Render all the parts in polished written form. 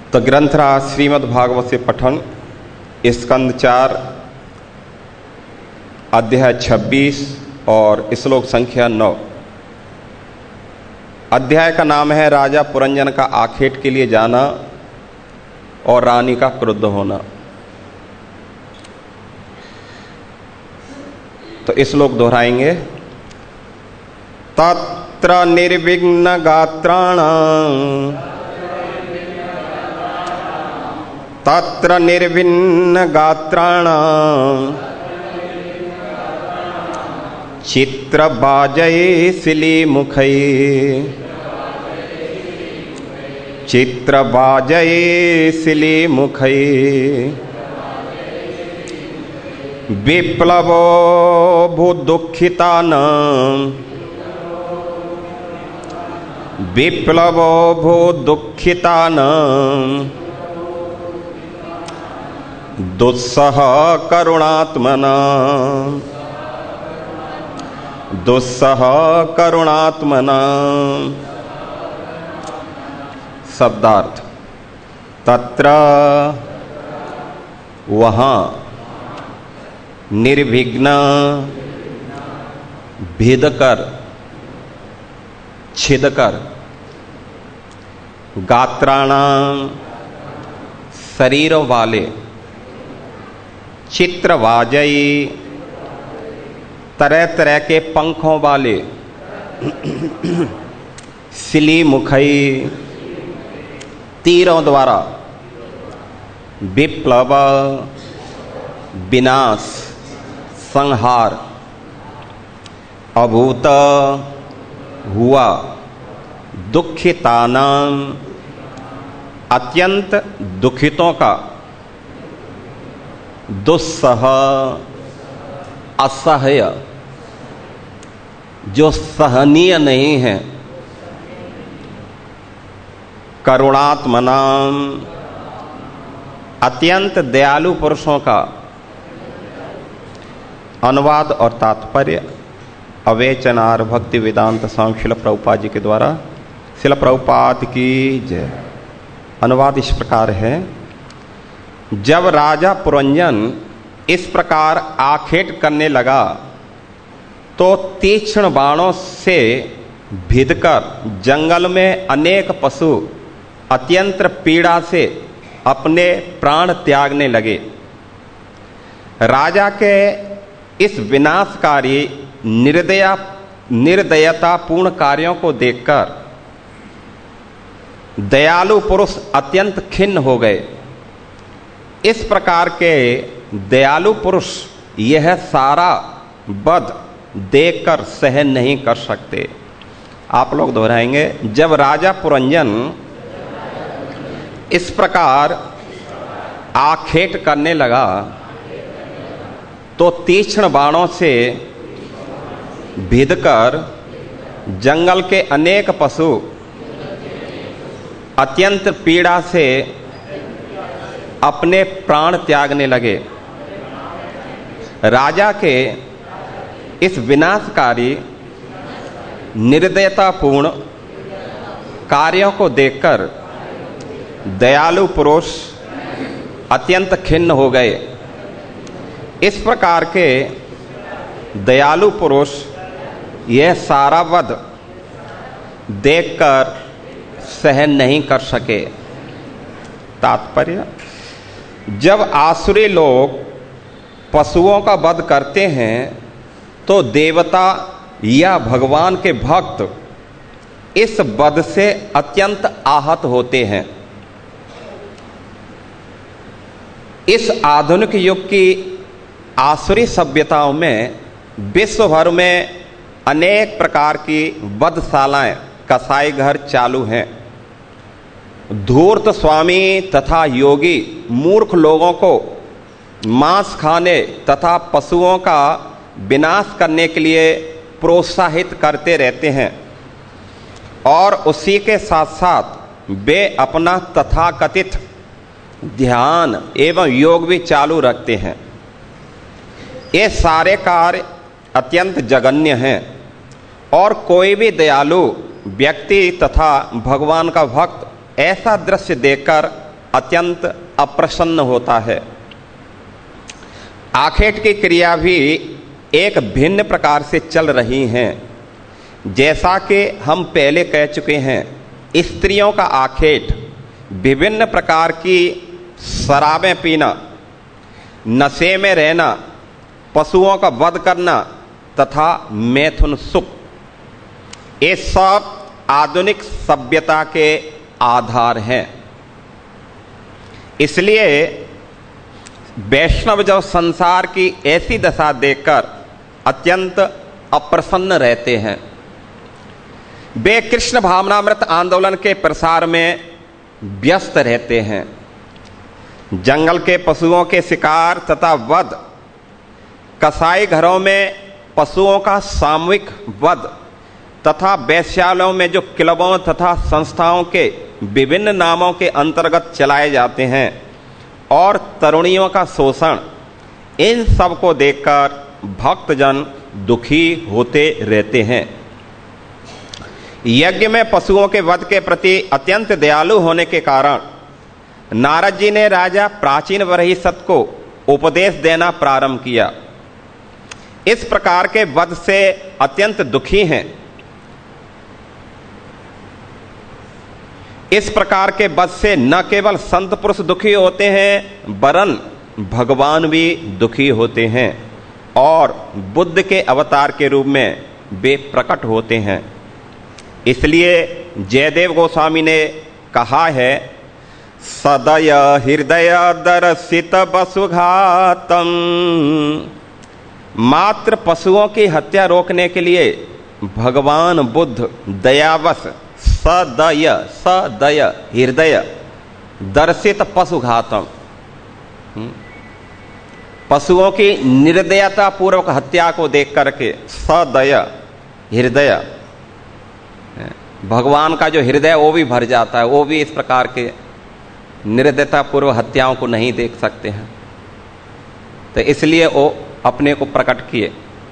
तो ग्रंथराज श्रीमद् भागवत से पठन स्कंद 4 अध्याय 26 और श्लोक संख्या 9। अध्याय का नाम है राजा पुरंजन का आखेट के लिए जाना और रानी का क्रुद्ध होना। तो श्लोक दोहराएंगे। तत्र निर्विघ्न गात्राणां तत्र निर्विघ्न गात्राणां चित्रबाजये शिलीमुखैः चित्रबाजये शिलीमुखैः विप्लवो भूदुःखितानां विप्लवो भूदुःखितानां दुस्सह करुणात्मनां दुस्सह करुणात्मनां। शब्दार्थ। तत्र वहाँ निर्विघ्न भेदकर छिदकर गात्राणां शरीरों वाले चित्रवाजयी तरह तरह के पंखों वाले शिलीमुखई तीरों द्वारा विप्लव विनाश संहार अभूत हुआ दुखितानां अत्यंत दुखितों का दुस्सह असह्य जो सहनीय नहीं है करुणात्मनां अत्यंत दयालु पुरुषों का। अनुवाद और तात्पर्य अवेचनार भक्ति वेदांत स्वामी शिल प्रभुपाद जी के द्वारा। शिल प्रभुपाद की जय। अनुवाद इस प्रकार है। जब राजा पुरंजन इस प्रकार आखेट करने लगा तो तीक्ष्ण बाणों से भिदकर जंगल में अनेक पशु अत्यंत पीड़ा से अपने प्राण त्यागने लगे। राजा के इस विनाशकारी निर्दयतापूर्ण कार्यों को देखकर दयालु पुरुष अत्यंत खिन्न हो गए। इस प्रकार के दयालु पुरुष यह सारा वध देखकर सहन नहीं कर सकते। आप लोग दोहराएंगे। जब राजा पुरंजन इस प्रकार आखेट करने लगा तो तीक्ष्ण बाणों से भिदकर जंगल के अनेक पशु अत्यंत पीड़ा से अपने प्राण त्यागने लगे। राजा के इस विनाशकारी निर्दयतापूर्ण कार्यों को देखकर दयालु पुरुष अत्यंत खिन्न हो गए। इस प्रकार के दयालु पुरुष यह सारा वध देखकर सहन नहीं कर सके। तात्पर्य। जब आसुरी लोग पशुओं का वध करते हैं तो देवता या भगवान के भक्त इस वध से अत्यंत आहत होते हैं। इस आधुनिक युग की आसुरी सभ्यताओं में विश्व भर में अनेक प्रकार की वधशालाएं कसाई घर चालू हैं। धूर्त स्वामी तथा योगी मूर्ख लोगों को मांस खाने तथा पशुओं का विनाश करने के लिए प्रोत्साहित करते रहते हैं और उसी के साथ साथ वे अपना तथाकथित ध्यान एवं योग भी चालू रखते हैं। ये सारे कार्य अत्यंत जघन्य हैं और कोई भी दयालु व्यक्ति तथा भगवान का भक्त ऐसा दृश्य देखकर अत्यंत अप्रसन्न होता है। आखेट की क्रिया भी एक भिन्न प्रकार से चल रही हैं। जैसा कि हम पहले कह चुके हैं, स्त्रियों का आखेट विभिन्न प्रकार की शराबें पीना, नशे में रहना, पशुओं का वध करना तथा मैथुन सुख, ये सब आधुनिक सभ्यता के आधार हैं। इसलिए वैष्णव जब संसार की ऐसी दशा देखकर अत्यंत अप्रसन्न रहते हैं, वे कृष्ण भावनामृत आंदोलन के प्रसार में व्यस्त रहते हैं। जंगल के पशुओं के शिकार तथा वध, कसाई घरों में पशुओं का सामूहिक वध तथा वेश्यालयों में जो क्लबों तथा संस्थाओं के विभिन्न नामों के अंतर्गत चलाए जाते हैं और तरुणियों का शोषण, इन सब को देखकर भक्तजन दुखी होते रहते हैं। यज्ञ में पशुओं के वध के प्रति अत्यंत दयालु होने के कारण नारद जी ने राजा प्राचीन बरहिसत को उपदेश देना प्रारंभ किया। इस प्रकार के वध से अत्यंत दुखी हैं। इस प्रकार के वध से न केवल संत पुरुष दुखी होते हैं, वरन भगवान भी दुखी होते हैं और बुद्ध के अवतार के रूप में वे प्रकट होते हैं। इसलिए जयदेव गोस्वामी ने कहा है, सदय हृदय दर्शित पशुघातम। मात्र पशुओं की हत्या रोकने के लिए भगवान बुद्ध दयावश सदय हृदय दर्शित पशुघातम, पशुओं की निर्दयता पूर्वक हत्या को देख करके सदय हृदय, भगवान का जो हृदय वो भी भर जाता है, वो भी इस प्रकार के निर्दयता पूर्व हत्याओं को नहीं देख सकते हैं। तो इसलिए वो अपने को प्रकट किए।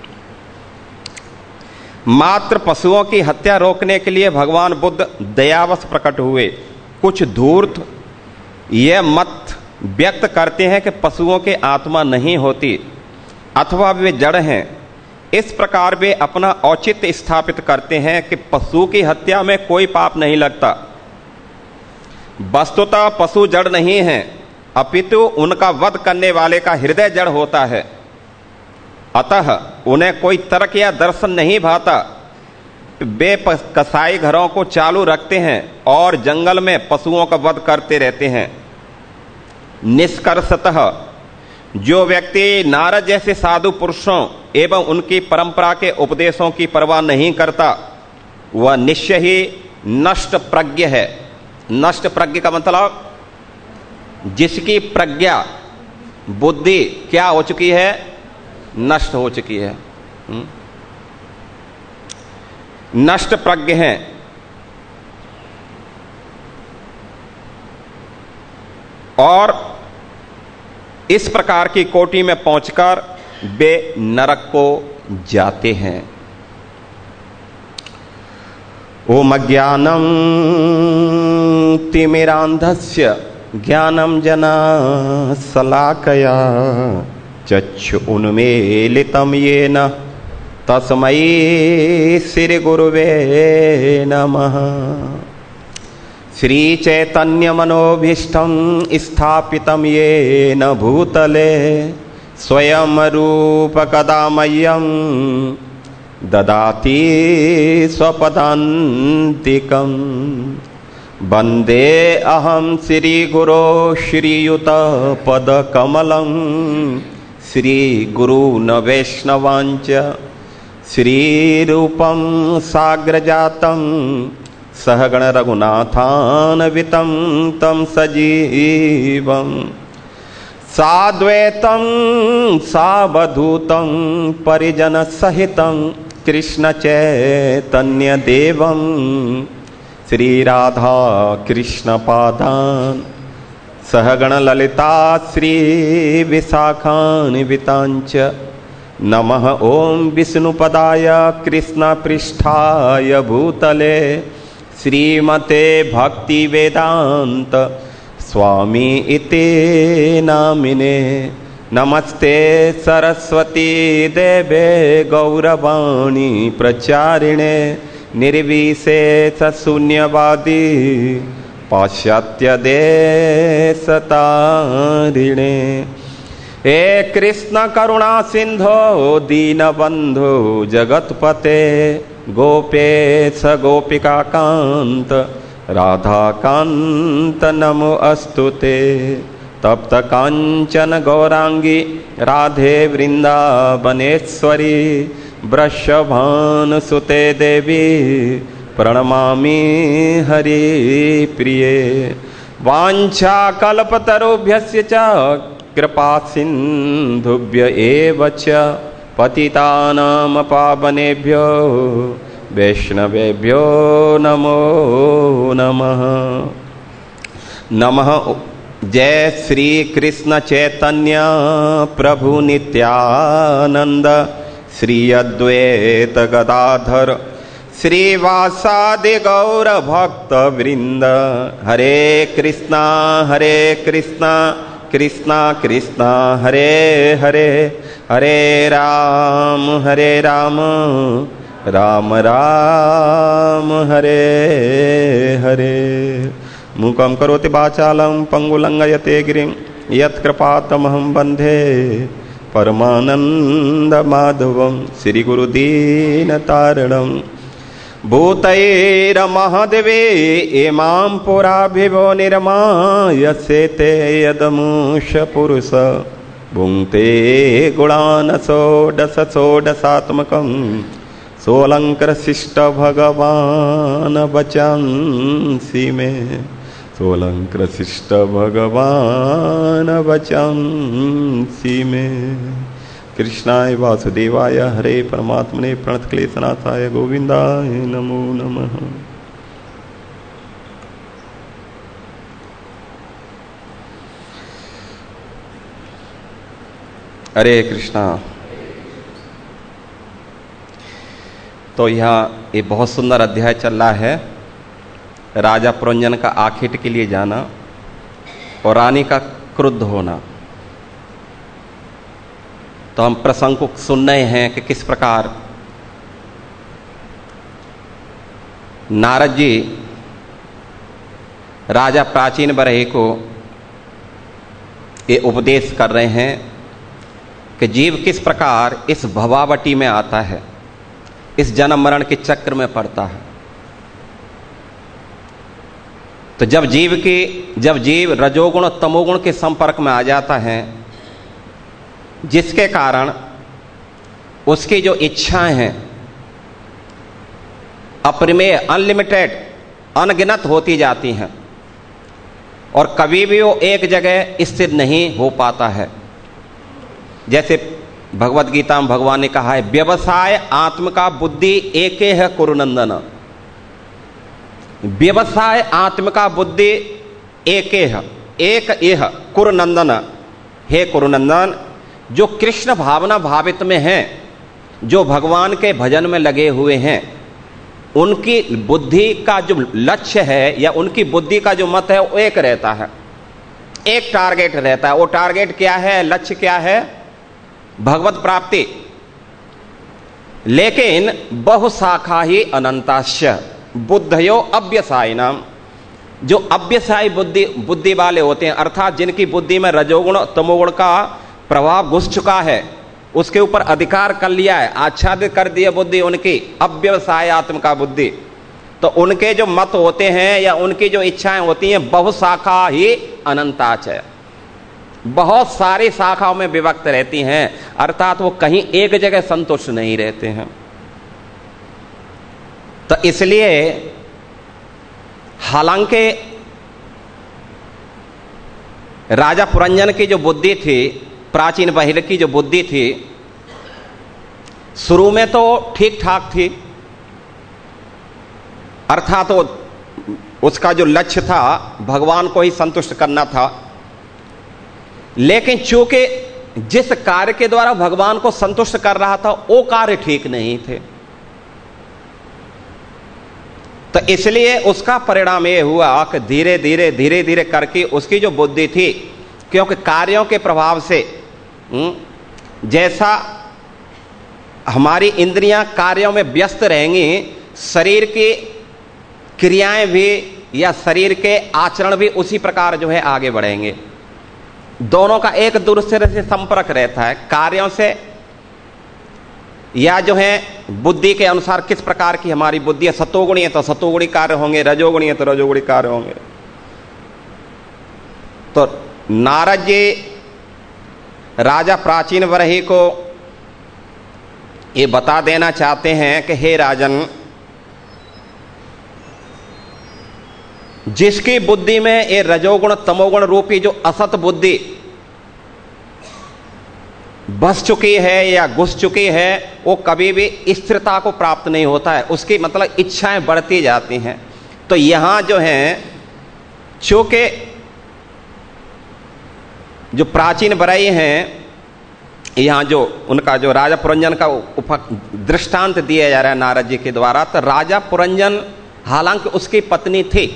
मात्र पशुओं की हत्या रोकने के लिए भगवान बुद्ध दयावश प्रकट हुए। कुछ धूर्त यह मत व्यक्त करते हैं कि पशुओं के आत्मा नहीं होती अथवा वे जड़ हैं। इस प्रकार वे अपना औचित्य स्थापित करते हैं कि पशु की हत्या में कोई पाप नहीं लगता। वस्तुतः पशु जड़ नहीं है, अपितु उनका वध करने वाले का हृदय जड़ होता है। अतः उन्हें कोई तर्क या दर्शन नहीं भाता। वे कसाई घरों को चालू रखते हैं और जंगल में पशुओं का वध करते रहते हैं। निष्कर्षतः जो व्यक्ति नारद जैसे साधु पुरुषों एवं उनकी परंपरा के उपदेशों की परवाह नहीं करता, वह निश्चय ही नष्ट प्रज्ञ है। नष्ट प्रज्ञ का मतलब जिसकी प्रज्ञा बुद्धि क्या हो चुकी है, नष्ट हो चुकी है, नष्ट प्रज्ञ है। और इस प्रकार की कोटि में पहुंचकर वे नरक को जाते हैं। ओम अज्ञानम तिमिरांधस्य ज्ञानम जना शलाकया चक्षु उन्मीलितं येन तस्मै श्री गुरुवे नमः। श्री चैतन्य मनोभीष्टं स्थापितं येन भूतले स्वयं रूप कदा मह्यं ददाति स्वपदान्तिकं। वन्दे अहं श्री गुरो श्रीयुत पदकमलं श्रीगुरून् वैष्णवांच श्रीरूपं साग्रजातं सहगण रघुनाथान्वितं तं सजीवं साद्वैतं सावधूतं परिजनसहितं कृष्ण चैतन्य देवं श्री राधा कृष्ण पादान् सहगण ललिता श्री विशाखान्वितांच। नमः ओम विष्णुपदाय कृष्ण पृष्ठाय भूतले श्रीमते भक्ति वेदांत स्वामी इति नामिने। नमस्ते सरस्वती देवे गौरवाणी प्रचारिणे निर्विशेष शून्यवादी पाश्चात्य देशतारिणे। हे कृष्ण करुणा सिंधो दीनबंधु जगतपते गोपेश गोपिका कांत राधा कांत नमो अस्तुते। तप्त कांचन गौरांगी राधे वृंदावनेश्वरी वृषभानुसुते देवी प्रणमामि हरि प्रिये। वाञ्छा कल्पतरुभ्यस्य च कृपा सिन्धुभ्य एव च पतितानां पावनेभ्यो वैष्णवेभ्यो नमो नमः। नमः। जय श्री कृष्ण चैतन्य प्रभु नित्यानंद श्री अद्वैत गदाधर श्रीवासादि गौर भक्त वृंद। हरे कृष्णा कृष्णा कृष्णा हरे हरे, हरे राम राम राम हरे हरे। मूकं करोति वाचालं पंगुलंघयते गिरिं यत्कृपातमहं वन्दे परमानन्दमाधवं श्रीगुरुदीनतारिणं। भूतैरमहदेवे इमां पुराभिवो निर्मायसेते यदमुष पुरुष भुङ्क्ते गुणान् षोडशात्मकं सोऽलङ्कृशिष्ट भगवान् वचंसि मे। सोऽलङ्कृशिष्ट भगवान् वचंसि मे। कृष्णाय वासुदेवाय हरे परमात्मने प्रणतक्लेशनाथाय गोविंदाय नमो नमः। हरे कृष्णा। तो यहाँ ये बहुत सुंदर अध्याय चल रहा है, राजा पुरंजन का आखिट के लिए जाना और रानी का क्रुद्ध होना। तो हम प्रसंग को सुन रहे हैं कि किस प्रकार नारद जी राजा प्राचीन बरहे को ये उपदेश कर रहे हैं कि जीव किस प्रकार इस भवावटी में आता है, इस जन्म मरण के चक्र में पड़ता है। तो जब जीव रजोगुण तमोगुण के संपर्क में आ जाता है, जिसके कारण उसकी जो इच्छाएं हैं अपरिमेय अनलिमिटेड अनगिनत होती जाती हैं और कभी भी वो एक जगह स्थिर नहीं हो पाता है। जैसे भगवत गीता में भगवान ने कहा है, व्यवसाय आत्म का बुद्धि एक है कुरुनंदन। व्यवसाय आत्म का बुद्धि एक है, एक यह कुरुनंदन। हे कुरुनंदन, जो कृष्ण भावना भावित में हैं, जो भगवान के भजन में लगे हुए हैं, उनकी बुद्धि का जो लक्ष्य है या उनकी बुद्धि का जो मत है वो एक रहता है, एक टारगेट रहता है। वो टारगेट क्या है, लक्ष्य क्या है? भगवत प्राप्ति। लेकिन बहुशाखा ही अनंताश्य बुद्धयो अव्यसायिनाम। जो अव्यसायी बुद्धि वाले होते हैं, अर्थात जिनकी बुद्धि में रजोगुण तमोगुण का प्रभाव घुस चुका है, उसके ऊपर अधिकार कर लिया है, आच्छादित कर दिया बुद्धि उनकी अव्यवसायत्म का बुद्धि। तो उनके जो मत होते हैं या उनकी जो इच्छाएं होती हैं, बहुशाखा ही अनंताच है, बहुत सारी शाखाओं में विभक्त रहती हैं, अर्थात वो कहीं एक जगह संतुष्ट नहीं रहते हैं। तो इसलिए हालांकि राजा पुरंजन की जो बुद्धि थी, प्राचीन बहिर की जो बुद्धि थी, शुरू में तो ठीक ठाक थी, अर्थात तो उसका जो लक्ष्य था भगवान को ही संतुष्ट करना था। लेकिन चूंकि जिस कार्य के द्वारा भगवान को संतुष्ट कर रहा था वो कार्य ठीक नहीं थे, तो इसलिए उसका परिणाम ये हुआ कि धीरे धीरे करके उसकी जो बुद्धि थी, क्योंकि कार्यों के प्रभाव से जैसा हमारी इंद्रियां कार्यों में व्यस्त रहेंगी, शरीर की क्रियाएं भी या शरीर के आचरण भी उसी प्रकार जो है आगे बढ़ेंगे। दोनों का एक दूसरे से संपर्क रहता है, कार्यों से या जो है बुद्धि के अनुसार किस प्रकार की हमारी बुद्धि है। सतोगुणी है तो सतोगुणी कार्य होंगे, रजोगुणी है तो रजोगुणी कार्य होंगे। तो नारद जी राजा प्राचीन वरही को ये बता देना चाहते हैं कि हे राजन, जिसकी बुद्धि में ये रजोगुण तमोगुण रूपी जो असत बुद्धि बस चुकी है या घुस चुकी है, वो कभी भी स्थिरता को प्राप्त नहीं होता है, उसकी मतलब इच्छाएं बढ़ती जाती हैं। तो यहां जो है चूंकि जो प्राचीन बरई हैं, यहां जो उनका जो राजा पुरंजन का दृष्टांत दिया जा रहा है नारद जी के द्वारा, तो राजा पुरंजन हालांकि उसकी पत्नी थी,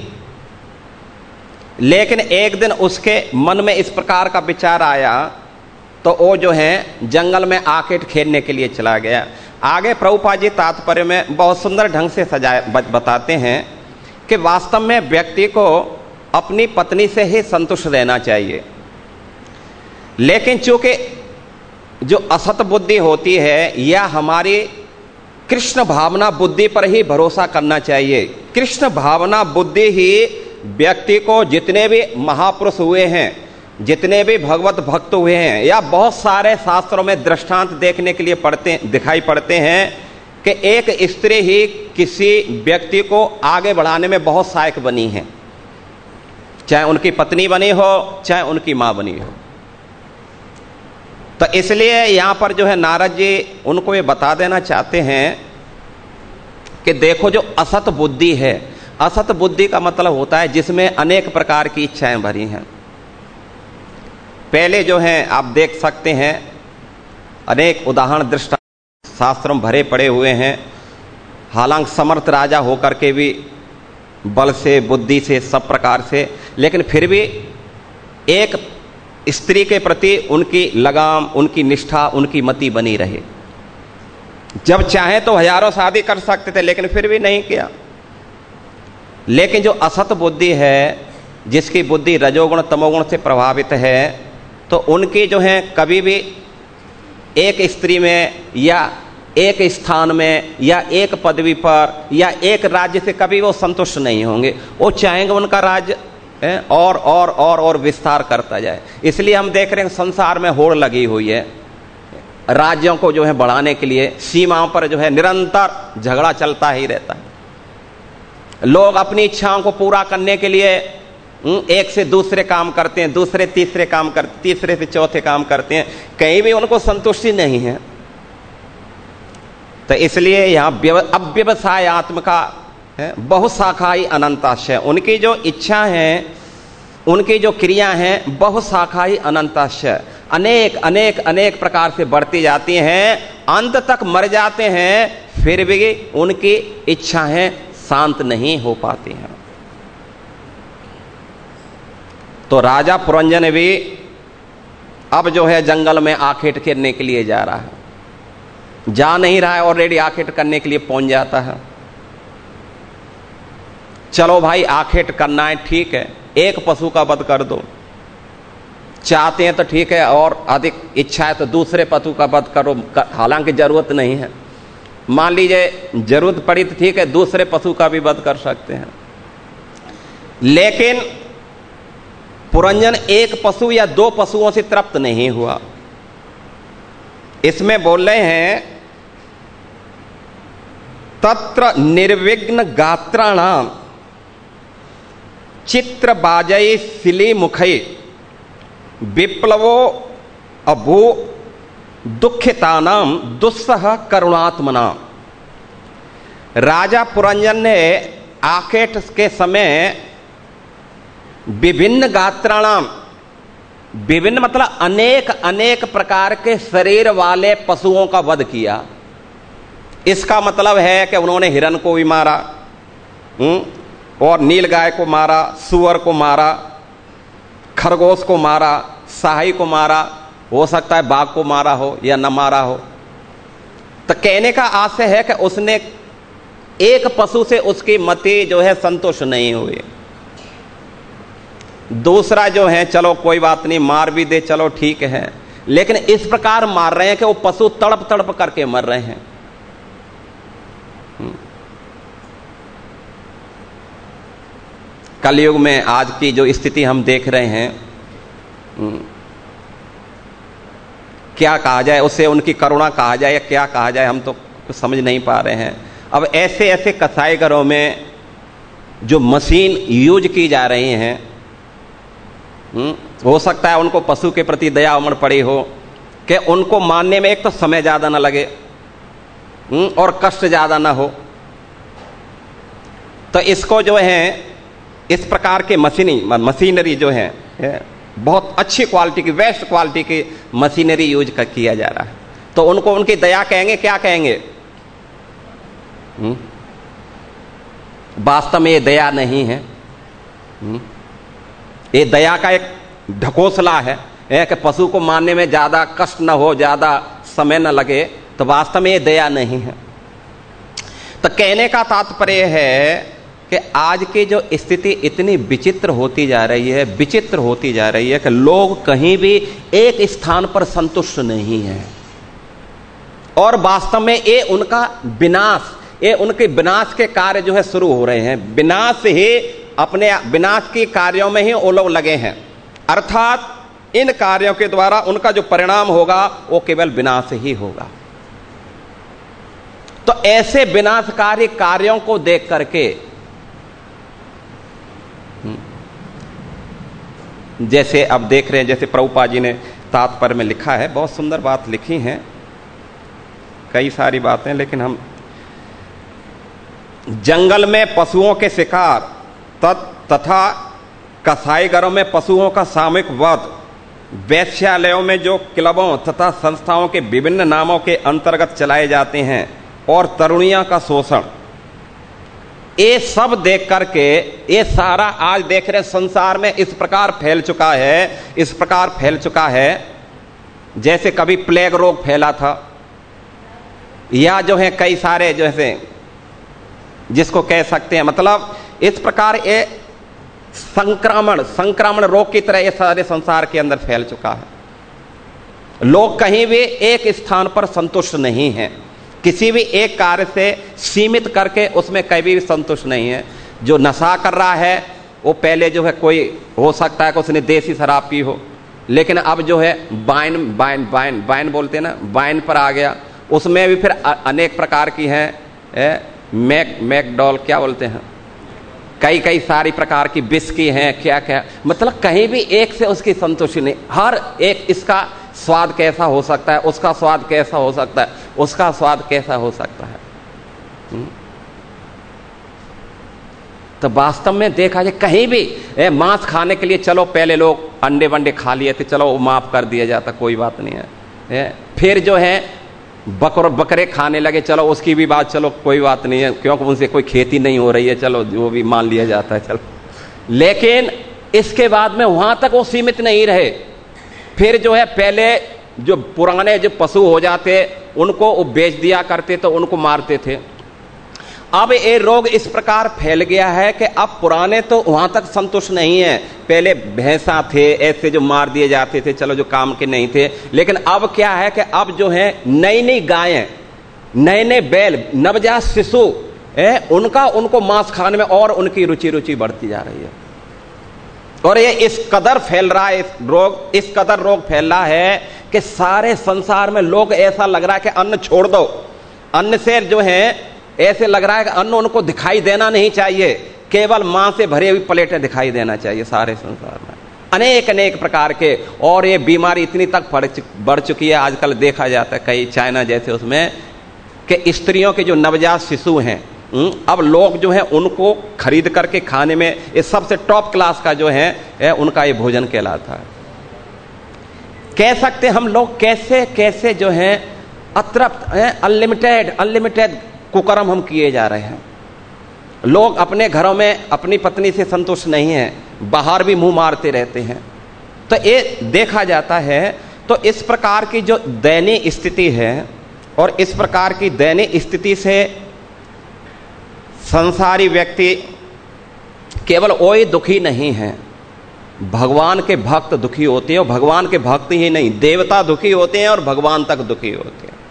लेकिन एक दिन उसके मन में इस प्रकार का विचार आया तो वो जो है जंगल में आकेट खेलने के लिए चला गया। आगे प्रभुपाद जी तात्पर्य में बहुत सुंदर ढंग से बताते हैं कि वास्तव में व्यक्ति को अपनी पत्नी से ही संतुष्ट रहना चाहिए, लेकिन चूंकि जो असत बुद्धि होती है या हमारी कृष्ण भावना बुद्धि पर ही भरोसा करना चाहिए। कृष्ण भावना बुद्धि ही व्यक्ति को, जितने भी महापुरुष हुए हैं, जितने भी भगवत भक्त हुए हैं, या बहुत सारे शास्त्रों में दृष्टांत देखने के लिए दिखाई पड़ते हैं कि एक स्त्री ही किसी व्यक्ति को आगे बढ़ाने में बहुत सहायक बनी है, चाहे उनकी पत्नी बनी हो, चाहे उनकी मां बनी हो। तो इसलिए यहां पर जो है नारद जी उनको ये बता देना चाहते हैं कि देखो, जो असत बुद्धि है, असत बुद्धि का मतलब होता है जिसमें अनेक प्रकार की इच्छाएं भरी हैं। पहले जो है आप देख सकते हैं, अनेक उदाहरण दृष्टांत शास्त्रों में भरे पड़े हुए हैं। हालांकि समर्थ राजा होकर के भी बल से, बुद्धि से, सब प्रकार से, लेकिन फिर भी एक स्त्री के प्रति उनकी लगाम, उनकी निष्ठा, उनकी मति बनी रहे। जब चाहे तो हजारों शादी कर सकते थे, लेकिन फिर भी नहीं किया। लेकिन जो असत बुद्धि है, जिसकी बुद्धि रजोगुण तमोगुण से प्रभावित है, तो उनकी जो है कभी भी एक स्त्री में या एक स्थान में या एक पदवी पर या एक राज्य से कभी वो संतुष्ट नहीं होंगे। वो चाहेंगे उनका राज्य और विस्तार करता जाए। इसलिए हम देख रहे हैं संसार में होड़ लगी हुई है, राज्यों को जो है बढ़ाने के लिए सीमाओं पर जो है निरंतर झगड़ा चलता ही रहता है। लोग अपनी इच्छाओं को पूरा करने के लिए एक से दूसरे काम करते हैं, दूसरे तीसरे काम करते, तीसरे से चौथे काम करते हैं, कहीं भी उनको संतुष्टि नहीं है। तो इसलिए यहां अव्यवसाय आत्म का बहुशाखाई अनंताशय, उनकी जो इच्छा है, उनकी जो क्रिया हैं बहुशाखाई अनंताशय, अनेक अनेक अनेक प्रकार से बढ़ती जाती हैं, अंत तक मर जाते हैं, फिर भी उनकी इच्छाएं शांत नहीं हो पाती हैं। तो राजा पुरंजन भी अब जो है जंगल में आखेट करने के लिए जा रहा है, जा नहीं रहा है, ऑलरेडी आखेट करने के लिए पहुंच जाता है। चलो भाई आखेट करना है, ठीक है, एक पशु का वध कर दो, चाहते हैं तो ठीक है, और अधिक इच्छा है तो दूसरे पशु का वध करो, हालांकि जरूरत नहीं है। मान लीजिए जरूरत पड़ी तो ठीक है, दूसरे पशु का भी वध कर सकते हैं। लेकिन पुरंजन एक पशु या दो पशुओं से तृप्त नहीं हुआ। इसमें बोल रहे हैं तत्र निर्विघ्न गात्राणाम चित्र बाजय शिली मुखई विप्लवो अभू दुखितानाम दुस्सह करुणात्मना। राजा पुरंजन ने आखेट के समय विभिन्न गात्राणाम, विभिन्न मतलब अनेक अनेक प्रकार के शरीर वाले पशुओं का वध किया। इसका मतलब है कि उन्होंने हिरण को भी मारा, और नीलगाय को मारा, सुअर को मारा, खरगोश को मारा, साही को मारा, हो सकता है बाघ को मारा हो या न मारा हो। तो कहने का आशय है कि उसने एक पशु से उसकी मति जो है संतुष्ट नहीं हुई। दूसरा जो है चलो कोई बात नहीं, मार भी दे, चलो ठीक है, लेकिन इस प्रकार मार रहे हैं कि वो पशु तड़प तड़प करके मर रहे हैं। कलयुग में आज की जो स्थिति हम देख रहे हैं, क्या कहा जाए उसे, उनकी करुणा कहा जाए या क्या कहा जाए, हम तो कुछ समझ नहीं पा रहे हैं। अब ऐसे ऐसे कसाई घरों में जो मशीन यूज की जा रही हैं, हो सकता है उनको पशु के प्रति दया उमड़ पड़ी हो कि उनको मारने में एक तो समय ज्यादा ना लगे और कष्ट ज्यादा ना हो। तो इसको जो है इस प्रकार के मशीनरी जो है बहुत अच्छी क्वालिटी की, बेस्ट क्वालिटी की मशीनरी यूज किया जा रहा है। तो उनको उनकी दया कहेंगे, क्या कहेंगे? वास्तव में ये दया नहीं है, ये दया का एक ढकोसला है कि पशु को मारने में ज्यादा कष्ट न हो, ज्यादा समय न लगे, तो वास्तव में ये दया नहीं है। तो कहने का तात्पर्य है कि आज की जो स्थिति इतनी विचित्र होती जा रही है, विचित्र होती जा रही है कि लोग कहीं भी एक स्थान पर संतुष्ट नहीं है, और वास्तव में ये उनका विनाश, ये उनके विनाश के कार्य जो है शुरू हो रहे हैं। विनाश ही अपने विनाश के कार्यों में ही वो लोग लगे हैं, अर्थात इन कार्यों के द्वारा उनका जो परिणाम होगा वो केवल विनाश ही होगा। तो ऐसे विनाशकारी कार्यों को देख करके, जैसे अब देख रहे हैं, जैसे प्रभुपाद जी ने तात्पर्य में लिखा है, बहुत सुंदर बात लिखी है, कई सारी बातें, लेकिन हम जंगल में पशुओं के शिकार तथा कसाई घरों में पशुओं का सामूहिक वध, वेश्यालयों में जो क्लबों तथा संस्थाओं के विभिन्न नामों के अंतर्गत चलाए जाते हैं, और तरुणियों का शोषण, ये सब देख करके ये सारा आज देख रहे संसार में इस प्रकार फैल चुका है, इस प्रकार फैल चुका है जैसे कभी प्लेग रोग फैला था, या जो है कई सारे जो है जिसको कह सकते हैं, मतलब इस प्रकार ये संक्रमण रोग की तरह ये सारे संसार के अंदर फैल चुका है। लोग कहीं भी एक स्थान पर संतुष्ट नहीं हैं, किसी भी एक कार्य से सीमित करके उसमें कभी भी संतुष्ट नहीं है। जो नशा कर रहा है वो पहले जो है कोई हो सकता है कि उसने देसी शराब पी हो, लेकिन अब जो है वाइन बोलते हैं ना, वाइन पर आ गया। उसमें भी फिर अनेक प्रकार की हैं, मैकडॉल क्या बोलते हैं, कई सारी प्रकार की बिस्की हैं, क्या क्या, मतलब कहीं भी एक से उसकी संतुष्टि नहीं। हर एक इसका स्वाद कैसा हो सकता है, उसका स्वाद कैसा हो सकता है, उसका स्वाद कैसा हो सकता है। तो वास्तव में देखा जाए कहीं भी मांस खाने के लिए चलो, पहले लोग अंडे वंडे खा लिए थे, चलो वो माफ कर दिया जाता, कोई बात नहीं है। फिर जो है बकरे खाने लगे, चलो उसकी भी बात, चलो कोई बात नहीं है, क्योंकि उनसे कोई खेती नहीं हो रही है, चलो वो भी मान लिया जाता है, चलो। लेकिन इसके बाद में वहां तक वो सीमित नहीं रहे। फिर जो है पहले जो पुराने जो पशु हो जाते उनको वो बेच दिया करते, तो उनको मारते थे। अब ये रोग इस प्रकार फैल गया है कि अब पुराने तो वहां तक संतुष्ट नहीं है, पहले भैंसा थे ऐसे जो मार दिए जाते थे, चलो जो काम के नहीं थे, लेकिन अब क्या है कि अब जो है नई नई गायें, नए नए बैल, नवजात शिशु उनको मांस खाने में और उनकी रुचि बढ़ती जा रही है। और ये इस कदर फैल रहा है इस कदर रोग फैल रहा है कि सारे संसार में लोग ऐसा लग रहा है कि अन्न छोड़ दो, अन्न से जो है ऐसे लग रहा है कि अन्न उनको दिखाई देना नहीं चाहिए, केवल मां से भरी हुई प्लेटें दिखाई देना चाहिए सारे संसार में, अनेक प्रकार के। और ये बीमारी इतनी तक बढ़ चुकी है, आजकल देखा जाता है कई चाइना जैसे उसमें कि स्त्रियों के जो नवजात शिशु हैं, अब लोग जो है उनको खरीद करके खाने में, ये सबसे टॉप क्लास का जो है उनका ये भोजन कहलाता है। कह सकते हम लोग कैसे कैसे जो है अतृप्त, अनलिमिटेड कुकर्म हम किए जा रहे हैं। लोग अपने घरों में अपनी पत्नी से संतुष्ट नहीं हैं, बाहर भी मुंह मारते रहते हैं। तो ये देखा जाता है। तो इस प्रकार की जो दयनीय स्थिति है, और इस प्रकार की दयनीय स्थिति से संसारी व्यक्ति केवल वही दुखी नहीं है, भगवान के भक्त दुखी होते हैं। और भगवान के भक्त ही नहीं, देवता दुखी होते हैं और भगवान तक दुखी होते हैं।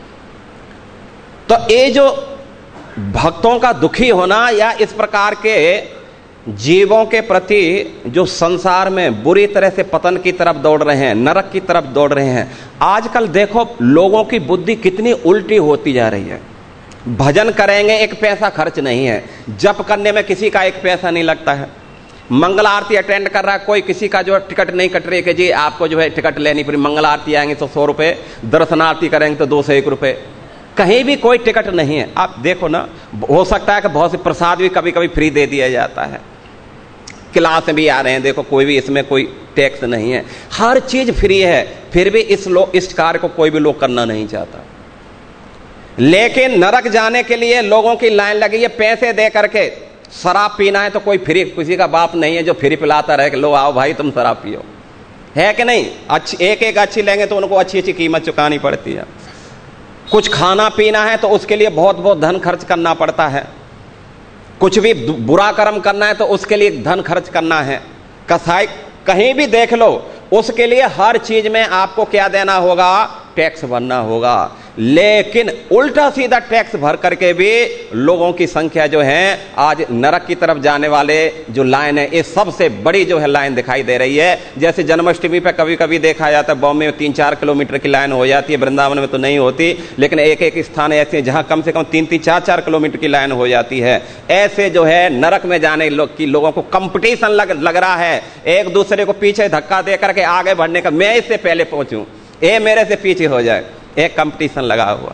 तो ये जो भक्तों का दुखी होना, या इस प्रकार के जीवों के प्रति जो संसार में बुरी तरह से पतन की तरफ दौड़ रहे हैं, नरक की तरफ दौड़ रहे हैं। आजकल देखो लोगों की बुद्धि कितनी उल्टी होती जा रही है। भजन करेंगे, एक पैसा खर्च नहीं है। जप करने में किसी का एक पैसा नहीं लगता है। मंगल आरती अटेंड कर रहा है कोई, किसी का जो टिकट नहीं कट रही है कि जी आपको जो है टिकट लेनी पड़ी। मंगल आरती आएंगे तो 100 रुपए, दर्शन आरती करेंगे तो 201 रुपए। कहीं भी कोई टिकट नहीं है। आप देखो ना, हो सकता है कि बहुत से प्रसाद भी कभी कभी फ्री दे दिया जाता है। क्लास में भी आ रहे हैं, देखो कोई भी इसमें कोई टैक्स नहीं है, हर चीज फ्री है। फिर भी इस कार्य को कोई भी लोग करना नहीं चाहता। लेकिन नरक जाने के लिए लोगों की लाइन लगी है पैसे दे करके। शराब पीना है तो कोई फ्री, किसी का बाप नहीं है जो फ्री पिलाता रहे कि लो आओ भाई तुम शराब पियो, है कि नहीं। अच्छी एक अच्छी लेंगे तो उनको अच्छी अच्छी कीमत चुकानी पड़ती है। कुछ खाना पीना है तो उसके लिए बहुत बहुत धन खर्च करना पड़ता है। कुछ भी बुरा कर्म करना है तो उसके लिए धन खर्च करना है। कसाई कहीं भी देख लो, उसके लिए हर चीज में आपको क्या देना होगा, टैक्स भरना होगा। लेकिन उल्टा सीधा टैक्स भर करके भी लोगों की संख्या जो है आज नरक की तरफ जाने वाले जो लाइन है, ये सबसे बड़ी जो है लाइन दिखाई दे रही है। जैसे जन्माष्टमी पे कभी कभी देखा जाता है बॉम्बे में 3-4 किलोमीटर की लाइन हो जाती है, वृंदावन में तो नहीं होती, लेकिन एक एक स्थान ऐसे जहां कम से कम 3-3, 4-4 किलोमीटर की लाइन हो जाती है। ऐसे जो है नरक में जाने की लोगों को कंपटीशन लग रहा है, एक दूसरे को पीछे धक्का दे करके आगे बढ़ने का। मैं इससे पहले पहुंचूं, ये मेरे से पीछे हो जाए, एक कंपटीशन लगा हुआ।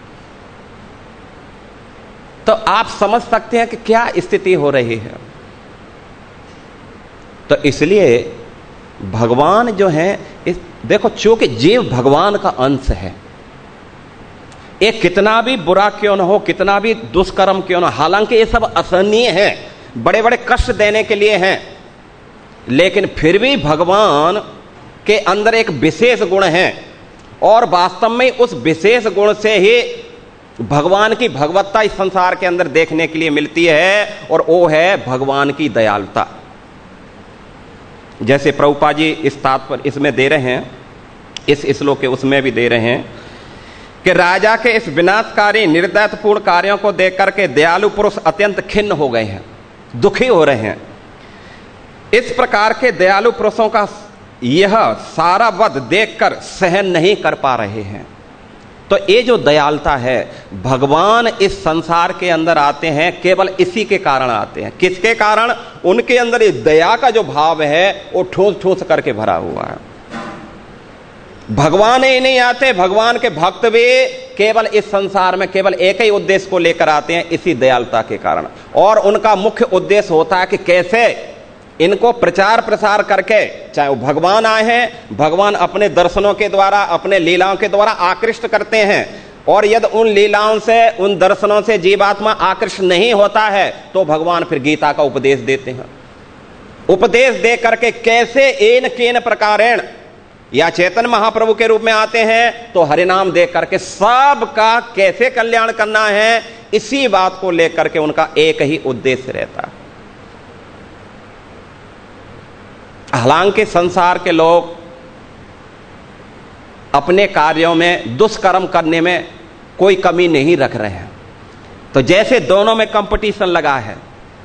तो आप समझ सकते हैं कि क्या स्थिति हो रही है। तो इसलिए भगवान जो है देखो, चूंकि जीव भगवान का अंश है, ये कितना भी बुरा क्यों ना हो, कितना भी दुष्कर्म क्यों ना, हालांकि ये सब असहनीय है, बड़े बड़े कष्ट देने के लिए हैं, लेकिन फिर भी भगवान के अंदर एक विशेष गुण है। और वास्तव में उस विशेष गुण से ही भगवान की भगवत्ता इस संसार के अंदर देखने के लिए मिलती है, और वो है भगवान की दयालुता। जैसे प्रभुपाद जी इस तात्पर्य इसमें दे रहे हैं, इस श्लोक के उसमें भी दे रहे हैं कि राजा के इस विनाशकारी निर्दयतापूर्ण कार्यों को देख करके दयालु पुरुष अत्यंत खिन्न हो गए हैं, दुखी हो रहे हैं। इस प्रकार के दयालु पुरुषों का यह सारा वध देखकर सहन नहीं कर पा रहे हैं। तो ये जो दयालुता है, भगवान इस संसार के अंदर आते हैं केवल इसी के कारण आते हैं। किसके कारण? उनके अंदर ये दया का जो भाव है वो ठोस ठोस करके भरा हुआ है। भगवान ही नहीं आते, भगवान के भक्त भी केवल इस संसार में केवल एक ही उद्देश्य को लेकर आते हैं, इसी दयालुता के कारण। और उनका मुख्य उद्देश्य होता है कि कैसे इनको प्रचार प्रसार करके, चाहे वो भगवान आए हैं, भगवान अपने दर्शनों के द्वारा, अपने लीलाओं के द्वारा आकृष्ट करते हैं। और यदि उन लीलाओं से, उन दर्शनों से जीवात्मा आकृष्ट नहीं होता है तो भगवान फिर गीता का उपदेश देते हैं। उपदेश दे करके कैसे एन केन प्रकारेण, या चैतन्य महाप्रभु के रूप में आते हैं तो हरिनाम दे करके सबका कैसे कल्याण करना है, इसी बात को लेकर के उनका एक ही उद्देश्य रहता है। हालांकि संसार के लोग अपने कार्यों में दुष्कर्म करने में कोई कमी नहीं रख रहे हैं। तो जैसे दोनों में कंपटीशन लगा है,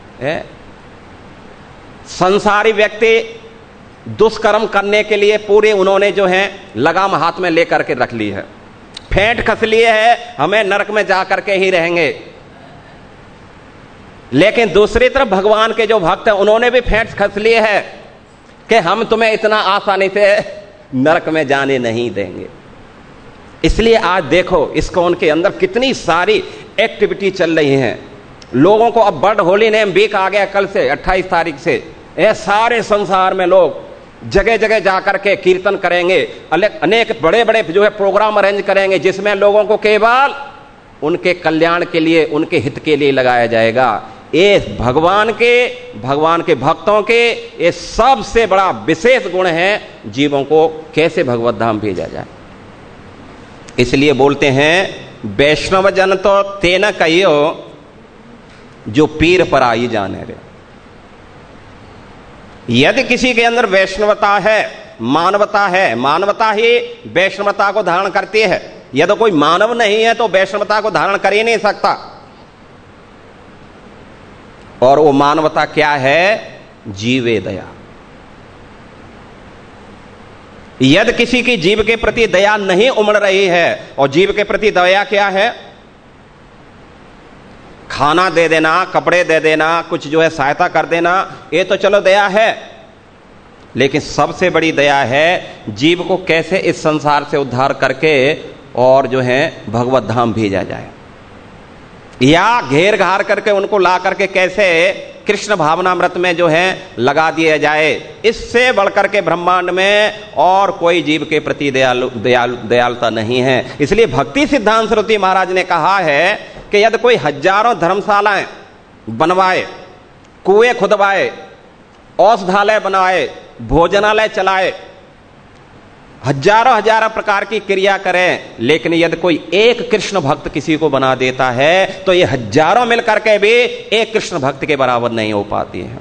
संसारी व्यक्ति दुष्कर्म करने के लिए पूरे उन्होंने जो है लगाम हाथ में लेकर के रख ली है, फेंट कस लिए है, हमें नरक में जाकर के ही रहेंगे। लेकिन दूसरी तरफ भगवान के जो भक्त हैं उन्होंने भी फेंट कस लिए है कि हम तुम्हें इतना आसानी से नरक में जाने नहीं देंगे। इसलिए आज देखो इस्कॉन के अंदर कितनी सारी एक्टिविटी चल रही हैं। लोगों को अब वर्ल्ड होली नेम वीक आ गया, कल से 28 तारीख से सारे संसार में लोग जगह जगह जाकर के कीर्तन करेंगे, अनेक बड़े बड़े जो है प्रोग्राम अरेंज करेंगे, जिसमें लोगों को केवल उनके कल्याण के लिए, उनके हित के लिए लगाया जाएगा। ये भगवान के भक्तों के ये सबसे बड़ा विशेष गुण है, जीवों को कैसे भगवत धाम भेजा जाए। इसलिए बोलते हैं वैष्णव जन तो तेन कहियो जो पीर पर आई जाने रे। यदि किसी के अंदर वैष्णवता है, मानवता है, मानवता ही वैष्णवता को धारण करती है। यदि कोई मानव नहीं है तो वैष्णवता को धारण कर ही नहीं सकता। और वो मानवता क्या है? जीवे दया। यदि किसी की जीव के प्रति दया नहीं उमड़ रही है, और जीव के प्रति दया क्या है? खाना दे देना, कपड़े दे देना, कुछ जो है सहायता कर देना, ये तो चलो दया है, लेकिन सबसे बड़ी दया है जीव को कैसे इस संसार से उद्धार करके और जो है भगवत धाम भेजा जाए, या घेर घार करके उनको ला करके कैसे कृष्ण भावनामृत में जो है लगा दिया जाए। इससे बढ़कर के ब्रह्मांड में और कोई जीव के प्रति दयालुता नहीं है। इसलिए भक्ति सिद्धांत सरस्वती महाराज ने कहा है कि यदि कोई हजारों धर्मशालाएं बनवाए, कुएं खुदवाए, औषधालय बनाए, भोजनालय चलाए, हजारों प्रकार की क्रिया करें, लेकिन यदि कोई एक कृष्ण भक्त किसी को बना देता है तो ये हजारों मिलकर के भी एक कृष्ण भक्त के बराबर नहीं हो पाती है।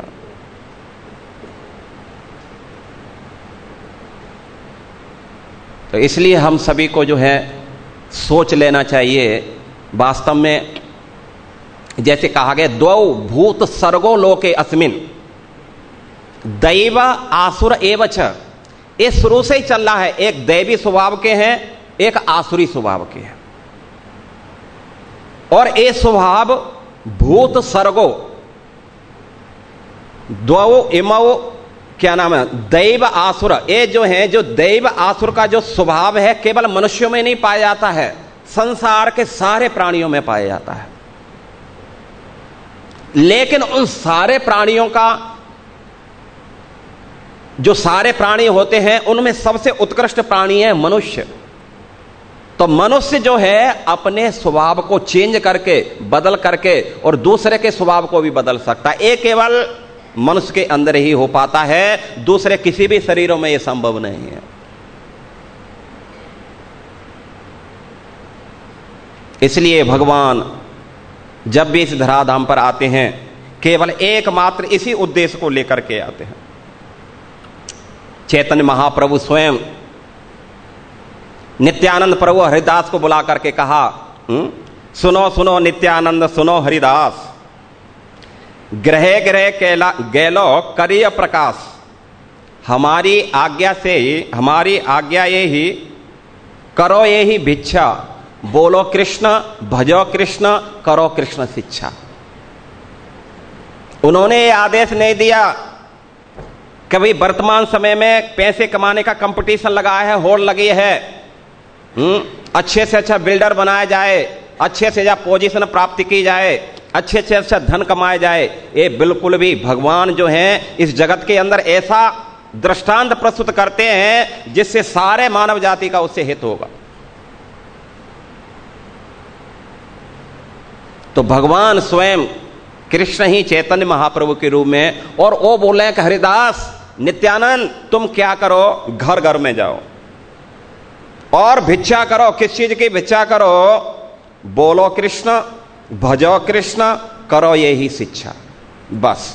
तो इसलिए हम सभी को जो है सोच लेना चाहिए। वास्तव में जैसे कहा गया, द्वौ भूत सर्गो लोके अस्मिन दैव आसुर एवच। ये शुरू से ही चल रहा है, एक दैवी स्वभाव के हैं, एक आसुरी स्वभाव के हैं। और ये स्वभाव भूत सर्गो द्वौ इमौ क्या नाम है, दैव आसुर। ये जो है, जो दैव आसुर का जो स्वभाव है केवल मनुष्यों में नहीं पाया जाता है, संसार के सारे प्राणियों में पाया जाता है। लेकिन उन सारे प्राणियों का, जो सारे प्राणी होते हैं उनमें सबसे उत्कृष्ट प्राणी है मनुष्य। तो मनुष्य जो है अपने स्वभाव को चेंज करके, बदल करके और दूसरे के स्वभाव को भी बदल सकता है। ये केवल मनुष्य के अंदर ही हो पाता है, दूसरे किसी भी शरीरों में यह संभव नहीं है। इसलिए भगवान जब भी इस धराधाम पर आते हैं केवल एकमात्र इसी उद्देश्य को लेकर के आते हैं। चैतन्य महाप्रभु स्वयं नित्यानंद प्रभु हरिदास को बुला करके कहा, सुनो सुनो नित्यानंद, सुनो हरिदास, ग्रहे ग्रहे गैलो करिय प्रकाश। हमारी आज्ञा से ही, हमारी आज्ञा ये ही करो, ये ही भिक्षा, बोलो कृष्ण, भजो कृष्ण, करो कृष्ण शिक्षा। उन्होंने ये आदेश नहीं दिया कभी वर्तमान समय में पैसे कमाने का कंपटीशन लगा है, होड़ लगी है, अच्छे से अच्छा बिल्डर बनाया जाए, अच्छे से अच्छा पोजीशन प्राप्त की जाए, अच्छे से अच्छा धन कमाया जाए। ये बिल्कुल भी भगवान जो हैं इस जगत के अंदर ऐसा दृष्टांत प्रस्तुत करते हैं जिससे सारे मानव जाति का उससे हित होगा। तो भगवान स्वयं कृष्ण ही चैतन्य महाप्रभु के रूप में, और वो बोले कि हरिदास, नित्यानंद, तुम क्या करो, घर घर में जाओ और भिक्षा करो। किस चीज की भिक्षा करो? बोलो कृष्ण, भजो कृष्ण, करो ये ही शिक्षा। बस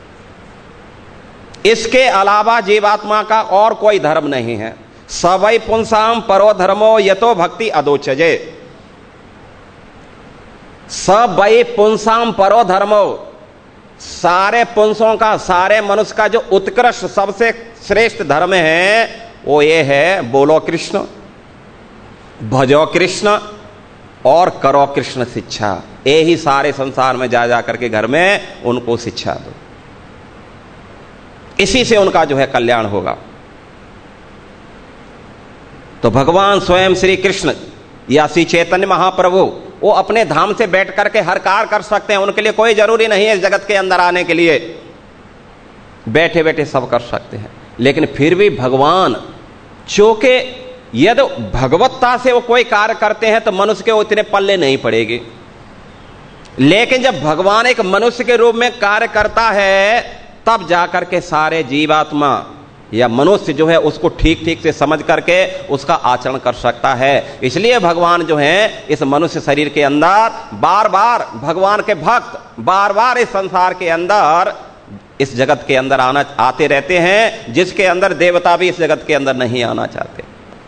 इसके अलावा जीवात्मा का और कोई धर्म नहीं है। सवै पुंसाम परो धर्मो यतो भक्ति अदोचजे। सवै पुंसाम परो धर्मो, सारे पुंसों का, सारे मनुष्य का जो उत्कृष्ट सबसे श्रेष्ठ धर्म है वो ये है, बोलो कृष्ण, भजो कृष्ण और करो कृष्ण शिक्षा। ये ही सारे संसार में जा करके घर में उनको शिक्षा दो, इसी से उनका जो है कल्याण होगा। तो भगवान स्वयं श्री कृष्ण या श्री चैतन्य महाप्रभु वो अपने धाम से बैठ करके हर कार्य कर सकते हैं। उनके लिए कोई जरूरी नहीं है इस जगत के अंदर आने के लिए, बैठे बैठे सब कर सकते हैं। लेकिन फिर भी भगवान चूंकि यदि भगवत्ता से वो कोई कार्य करते हैं तो मनुष्य के उतने पल्ले नहीं पड़ेगी। लेकिन जब भगवान एक मनुष्य के रूप में कार्य करता है, तब जाकर के सारे जीवात्मा या मनुष्य जो है उसको ठीक ठीक से समझ करके उसका आचरण कर सकता है। इसलिए भगवान जो है इस मनुष्य शरीर के अंदर बार बार, भगवान के भक्त बार बार इस संसार के अंदर, इस जगत के अंदर आते रहते हैं, जिसके अंदर देवता भी इस जगत के अंदर नहीं आना चाहते।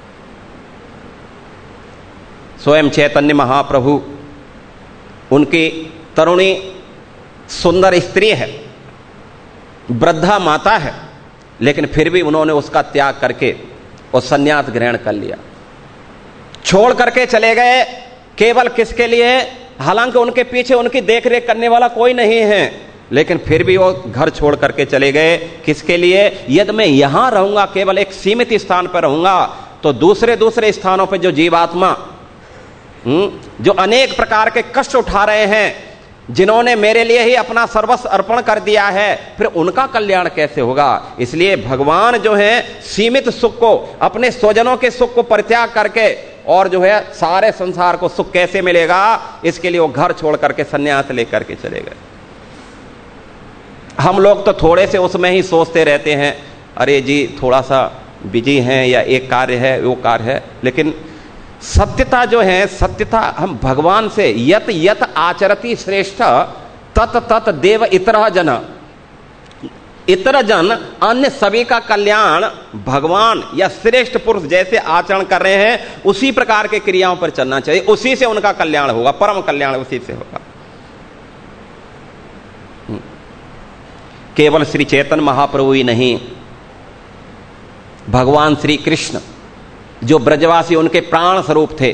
स्वयं चैतन्य महाप्रभु, उनकी तरुणी सुंदर स्त्री है, वृद्धा माता है, लेकिन फिर भी उन्होंने उसका त्याग करके और संन्यास ग्रहण कर लिया, छोड़ करके चले गए। केवल किसके लिए? हालांकि उनके पीछे उनकी देखरेख करने वाला कोई नहीं है, लेकिन फिर भी वो घर छोड़ करके चले गए। किसके लिए? यदि मैं यहां रहूंगा, केवल एक सीमित स्थान पर रहूंगा, तो दूसरे दूसरे स्थानों पर जो जीवात्मा जो अनेक प्रकार के कष्ट उठा रहे हैं, जिन्होंने मेरे लिए ही अपना सर्वस्व अर्पण कर दिया है, फिर उनका कल्याण कैसे होगा? इसलिए भगवान जो है सीमित सुख को, अपने स्वजनों के सुख को परित्याग करके और जो है सारे संसार को सुख कैसे मिलेगा, इसके लिए वो घर छोड़ करके संन्यास लेकर के चले गए। हम लोग तो थोड़े से उसमें ही सोचते रहते हैं, अरे जी थोड़ा सा बिजी हैं या एक कार्य है वो कार्य है, लेकिन सत्यता जो है, सत्यता हम भगवान से यत यत आचरति श्रेष्ठ तत तत देव इतर जन, इतर जन अन्य सभी का कल्याण भगवान या श्रेष्ठ पुरुष जैसे आचरण कर रहे हैं उसी प्रकार के क्रियाओं पर चलना चाहिए, उसी से उनका कल्याण होगा, परम कल्याण उसी से होगा। केवल श्री चैतन्य महाप्रभु ही नहीं, भगवान श्री कृष्ण जो ब्रजवासी उनके प्राण स्वरूप थे,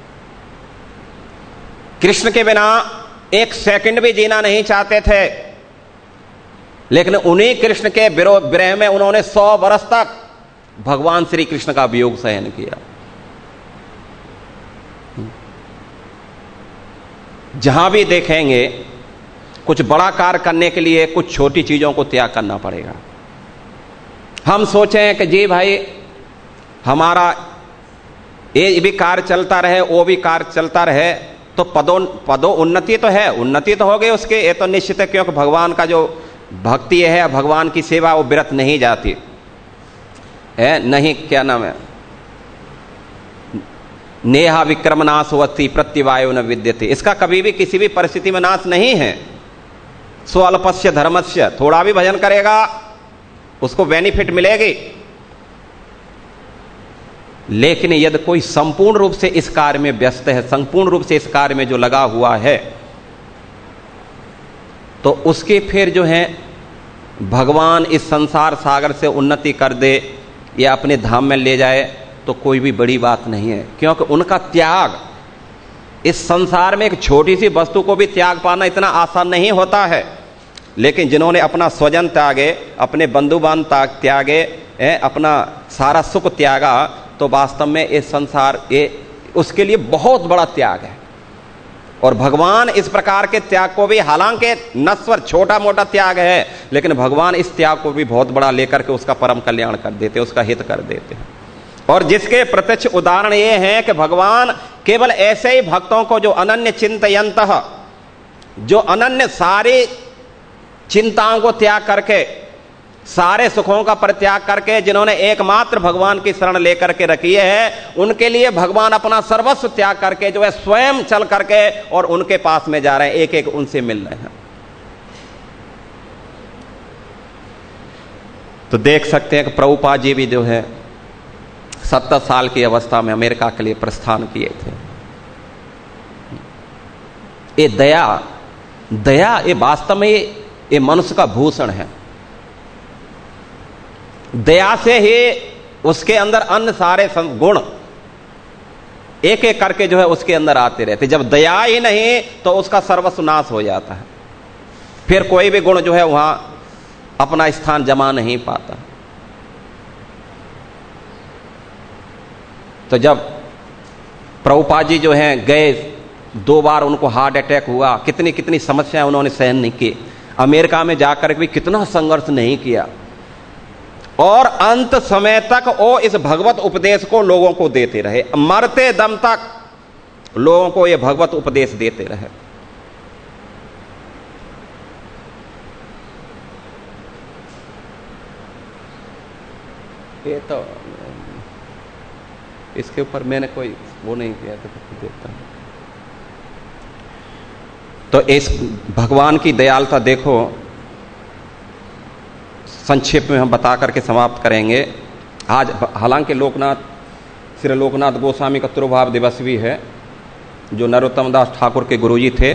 कृष्ण के बिना एक सेकंड भी जीना नहीं चाहते थे, लेकिन उन्हीं कृष्ण के विरह में उन्होंने 100 वर्ष तक भगवान श्री कृष्ण का वियोग सहन किया। जहां भी देखेंगे कुछ बड़ा कार्य करने के लिए कुछ छोटी चीजों को त्याग करना पड़ेगा। हम सोचें कि जी भाई हमारा ये भी कार्य चलता रहे, वो भी कार्य चलता रहे, तो पदों उन्नति तो है, उन्नति तो हो गई उसके, ये तो निश्चित है, क्योंकि भगवान का जो भक्ति है, भगवान की सेवा वो विरत नहीं जाती है। नहीं, क्या नाम है, नेहा विक्रम नाश होती प्रत्यवायो न विद्यते, इसका कभी भी किसी भी परिस्थिति में नाश नहीं है। स्वल्पस्य धर्मस्य, थोड़ा भी भजन करेगा उसको बेनिफिट मिलेगी, लेकिन यदि कोई संपूर्ण रूप से इस कार्य में व्यस्त है, संपूर्ण रूप से इस कार्य में जो लगा हुआ है, तो उसके फिर जो है भगवान इस संसार सागर से उन्नति कर दे या अपने धाम में ले जाए तो कोई भी बड़ी बात नहीं है, क्योंकि उनका त्याग इस संसार में एक छोटी सी वस्तु को भी त्याग पाना इतना आसान नहीं होता है। लेकिन जिन्होंने अपना स्वजन त्यागे, अपने बंधु बांधव त्यागे, अपना सारा सुख त्यागा, तो वास्तव में इस संसार उसके लिए बहुत बड़ा त्याग है। और भगवान इस प्रकार के त्याग को भी, हालांकि नश्वर छोटा मोटा त्याग है, लेकिन भगवान इस त्याग को भी बहुत बड़ा लेकर के उसका परम कल्याण कर देते, उसका हित कर देते हैं। और जिसके प्रत्यक्ष उदाहरण ये है कि भगवान केवल ऐसे ही भक्तों को जो अनन्य चिंतयन्तः, जो अनन्य सारी चिंताओं को त्याग करके, सारे सुखों का परित्याग करके, जिन्होंने एकमात्र भगवान की शरण लेकर के रखी है, उनके लिए भगवान अपना सर्वस्व त्याग करके जो है स्वयं चल करके और उनके पास में जा रहे हैं, एक एक उनसे मिल रहे हैं। तो देख सकते हैं कि प्रभुपाद जी भी जो है 70 साल की अवस्था में अमेरिका के लिए प्रस्थान किए थे। ये दया ये वास्तव में ये मनुष्य का भूषण है। दया से ही उसके अंदर अन्य सारे गुण एक एक करके जो है उसके अंदर आते रहते। जब दया ही नहीं तो उसका सर्वस्व नाश हो जाता है, फिर कोई भी गुण जो है वहां अपना स्थान जमा नहीं पाता। तो जब प्रभुपाद जी जो हैं गए, 2 बार उनको हार्ट अटैक हुआ, कितनी कितनी समस्याएं उन्होंने सहन नहीं की, अमेरिका में जाकर भी कितना संघर्ष नहीं किया, और अंत समय तक वो इस भगवत उपदेश को लोगों को देते रहे, मरते दम तक लोगों को ये भगवत उपदेश देते रहे। ये तो इसके ऊपर मैंने कोई वो नहीं किया था, देखता हूं। तो इस भगवान की दयालुता देखो, संक्षेप में हम बता करके समाप्त करेंगे आज। हालांकि श्री लोकनाथ गोस्वामी का तिरुभाव दिवस भी है, जो नरोत्तम दास ठाकुर के गुरुजी थे,